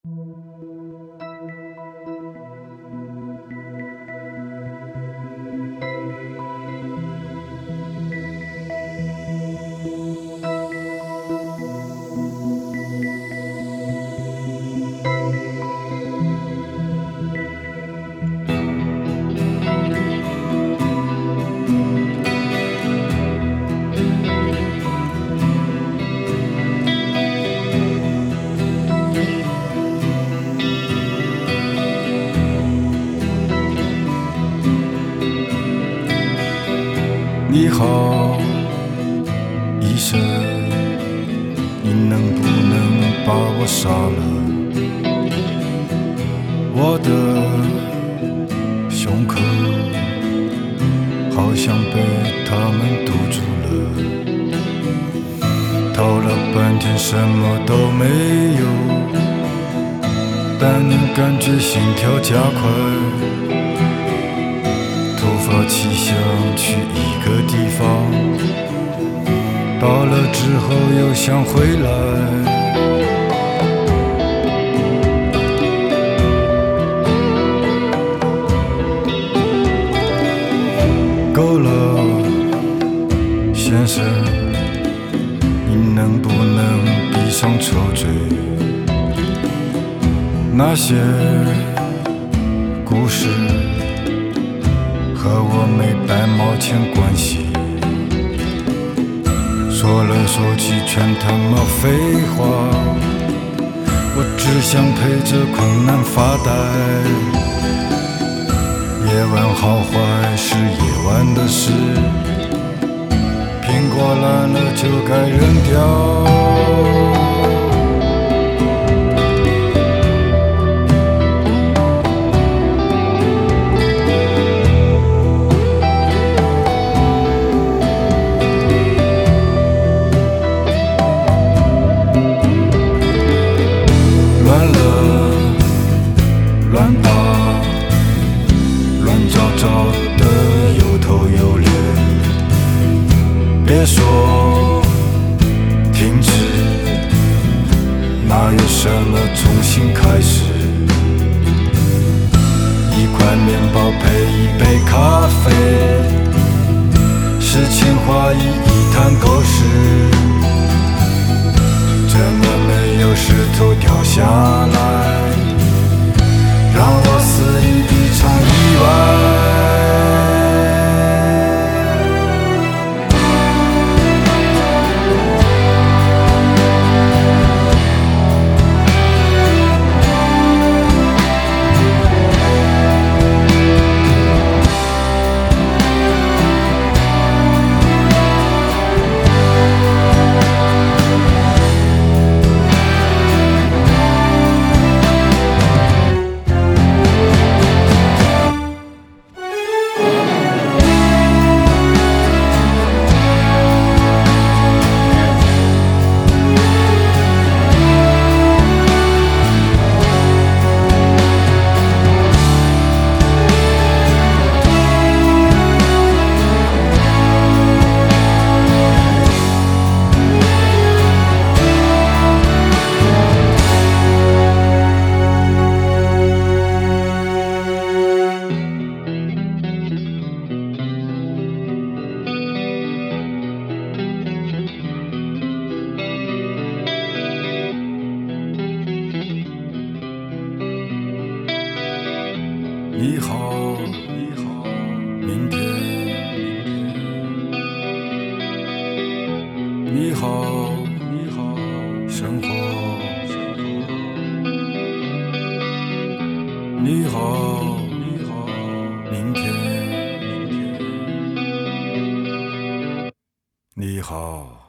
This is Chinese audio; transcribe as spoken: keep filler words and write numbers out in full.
你好，医生，你能不能把我杀了？我的胸口好像被他们堵住了，掏了半天什么都没有，但能感觉心跳加快，突发奇想去一个地方，到了之后又想回来，够了，先生，你能不能闭上臭嘴？那些故事和我没半毛钱关系，说来说去全他妈废话，我只想陪着困难发呆，夜晚好坏是夜晚的事，苹果烂了就该扔掉。乱了，乱爬，乱糟糟的，有头有脸。别说停止，哪有什么重新开始？一块面包配一杯咖啡，是情话意一滩狗屎。怎么没有石头掉下来，让我死于一场意外？你好，你好，明天。你好，你好，生活。你好，你好，明天。你好。